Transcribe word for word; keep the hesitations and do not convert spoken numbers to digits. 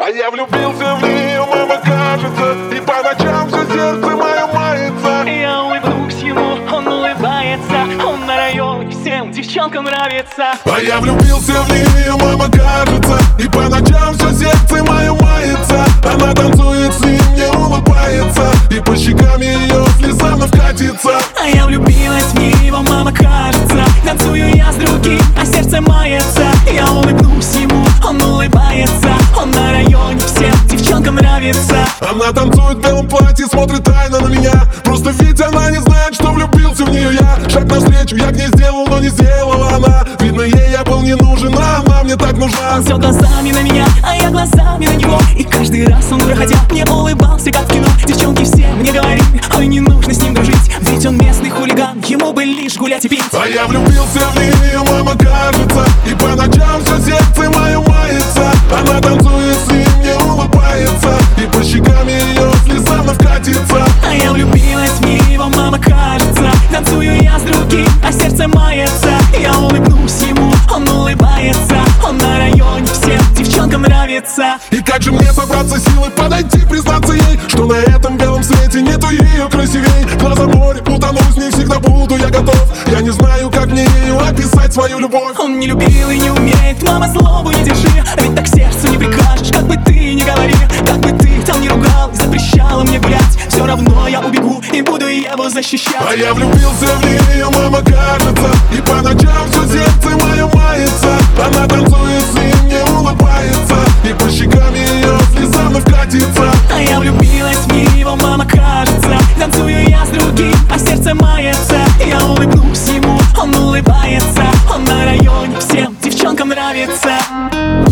А я влюбился в нее, мама, кажется, и по ночам все сердце мое мается. Я улыбнусь ему, он улыбается. Он на районе, всем девчонкам нравится. А я влюбился в нее, мама, кажется, и по ночам все сердце мое мается. Она танцует с ним, не улыбается, и по щекам ее слеза вновь катится. А я влюбилась в него, мама, кажется. Танцую я с другим, а сердце мается. Я улыбнусь ему, он улыбается. Он на районе, всем девчонкам нравится. Она танцует в белом платье, смотрит тайно на меня. Просто ведь она не знает, что влюбился в нее я. Шаг навстречу я к ней сделал, но не сделала она. Видно, ей я был не нужен, а она мне так нужна. Он все глазами на меня, а я глазами на него. И каждый раз он, проходя, мне улыбался, как в кино. Девчонки все мне говорили, ой, не нужно с ним дружить, ведь он местный хулиган, ему бы лишь гулять и пить. А я влюбился в нее, мама, кажется, и по ночам все сердце мое мается. Она танцует с ним, не улыбается, и по щекам ее слеза вновь катится. А я влюбилась в него, мама, кажется. Танцую я с другим, а сердце мается. Я улыбнусь ему, он улыбается. Он на районе, всем девчонкам нравится. И как же мне собраться силой подойти, признаться ей, что на этом белом свете нету ее красивей. Глаза море, утону с ней всегда буду я готов. Я не знаю, как мне ею описать свою любовь. Он не любил и не умеет, мама, злобу не держи. Ведь так сердцу не прикажешь, как бы ты ни говори. Как бы ты там не ругал и запрещала мне гулять, все равно я убегу и буду его защищать. А я влюбился в нее, мама, кажется, и по ночам все сердце мое мается. Она танцует с ним, не улыбается, и по щекам ее слеза вновь катится. А я влюбилась в него, мама, кажется. Танцую я с другим, а сердце мается. Я улыбнусь ему, он улыбается. Он на районе, всем девчонкам нравится.